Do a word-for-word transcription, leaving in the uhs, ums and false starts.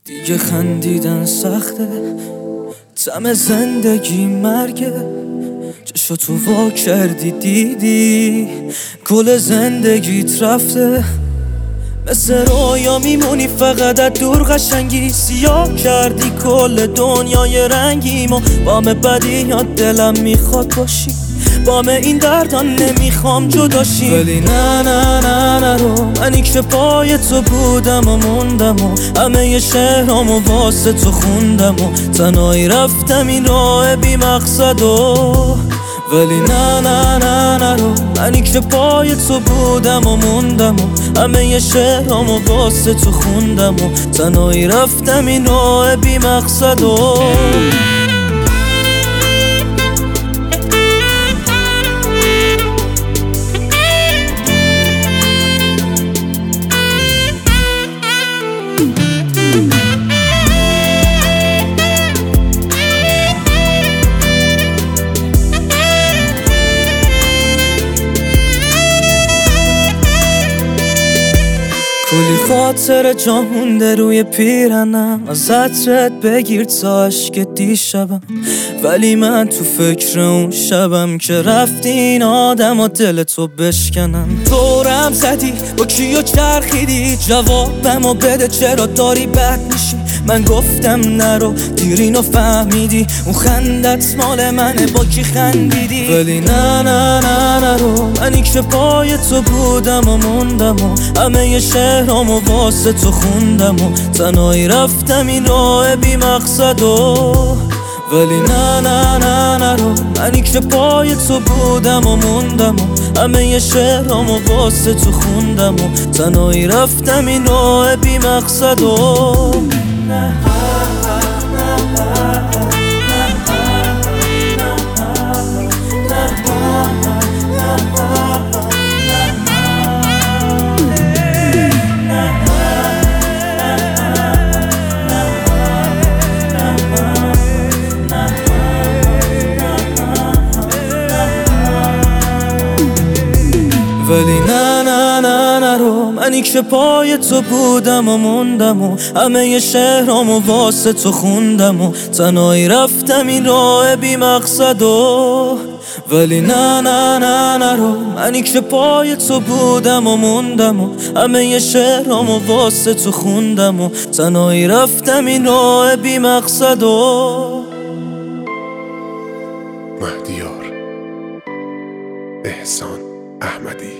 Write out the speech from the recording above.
دیگه خندیدن سخته، طعم زندگی مرگه. چشو تو وا کردی دیدی کل زندگیت رفته. مثل رویا میمونی فقط از دور، قشنگی سیاه کردی کل دنیای رنگیمو. بام بدیات دلم میخواد باشی، بام این دردان نمیخوام جداشی. ولی نه نه نه نرو، منی که پای تو بودم و موندم و همه ی شهرامو واسه تو خوندم و تنهایی رفتم این راه بی مقصد و ولی نه نه نه نرو، منی که پای تو بودم و موندم و همه ی شهرامو واسه تو خوندم و تنهایی رفتم این راه بی مقصد و کلی خاطر جا مونده روی پیرنم، از عطرت بگیر تا عشق دیشبم. ولی من تو فکر اون شبم که رفتی این آدم و دل تو بشکنم. دورم زدی با کیو چرخیدی، جوابمو بده چرا داری بد میشی. من گفتم نرو دیرینو فهمیدی، اون خندت مال منه با کی خندیدی. ولی نه نه نه نرو، منی که پای تو بودم و موندم و همه ی شهرامو واسه تو خوندم و تنهایی رفتم این راه بی مقصد و ولی نه نه نه نرو، منی که پای تو بودم و موندم و همه ی شهرامو واسه تو خوندم و تنهایی رفتم این راه بی مقصد و ولی نه نه نه نرو، منی که پای تو بودم و موندم و همه ی شهرامو واسه تو خوندم و تنهایی رفتم این راه بی مقصد و ولی نه نه نه نرو، منی که پای تو بودم و موندم و همه ی شهرامو واسه تو خوندم و تنهایی رفتم این راه بی مقصد و مهدیار احسان احمدی.